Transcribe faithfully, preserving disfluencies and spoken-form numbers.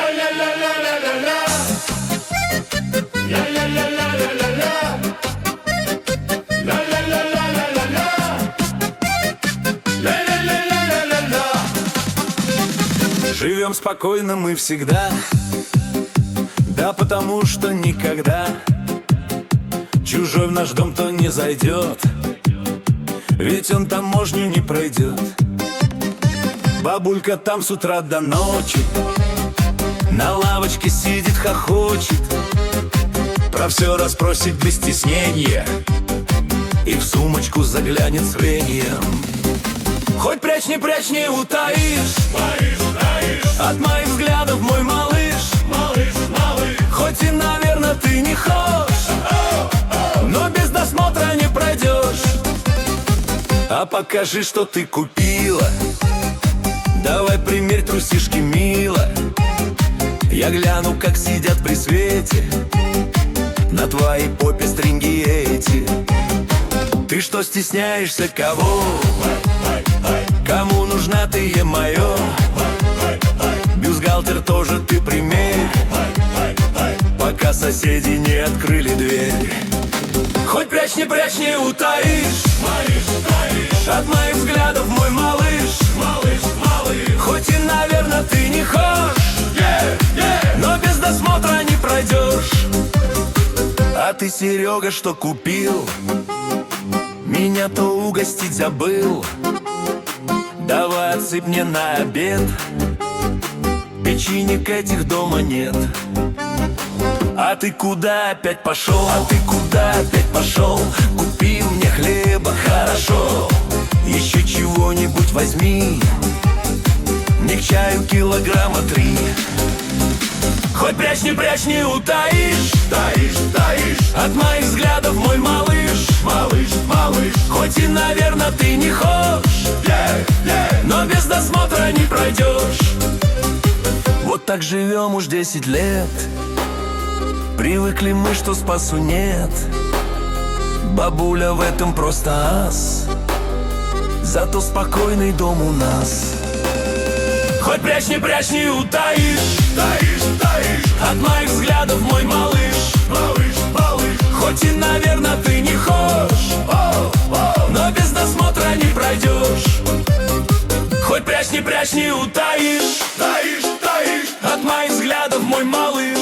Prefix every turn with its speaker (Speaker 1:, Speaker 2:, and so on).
Speaker 1: Живем спокойно мы всегда, да потому что никогда чужой в наш дом-то не зайдет, ведь он таможню не пройдет. Бабулька там с утра до ночи на лавочке сидит, хохочет, про все расспросит без стеснения и в сумочку заглянет с веньем. Хоть прячь, не прячь, не утаишь, таишь, таишь. От моих взглядов, мой малыш, малыш, малыш. Хоть и, наверное, ты не хочешь, но без досмотра не пройдешь. А покажи, что ты купила, давай примерь трусишки, мило. Я гляну, как сидят при свете на твоей попе стринги эти. Ты что, стесняешься кого? Кому нужна ты, е-мое? Бюстгальтер тоже ты примерь, пока соседи не открыли дверь. Хоть прячь, не прячь, не утаишь, от моих взглядов, мой малыш, малыш, малыш. Хоть и, наверное, ты не хочешь, yeah, yeah. но без досмотра не пройдешь. А ты, Серега, что купил? Меня-то угостить забыл. Давай отсыпь мне на обед, печенек этих дома нет. А ты куда опять пошел? А ты куда опять пошел? Купил мне хлеба, хорошо. Еще чего-нибудь возьми, мне к чаю килограмма три. Хоть прячь, не прячь, не утаишь, таишь, таишь. От моих взглядов, мой малыш, малыш, малыш. Хоть и, наверное, ты не хочешь, yeah, yeah. но без досмотра не пройдешь. Вот так живем уж десять лет, привыкли мы, что спасу нет. Бабуля в этом просто ас, зато спокойный дом у нас. Хоть прячь, не прячь, не утаишь, таишь, таишь. От моих взглядов, мой малыш, малыш, малыш. Хоть и, наверное, ты не хочешь, о, о, но без досмотра не пройдешь. Хоть прячь, не прячь, не утаишь, таишь, таишь. От моих взглядов, мой малыш.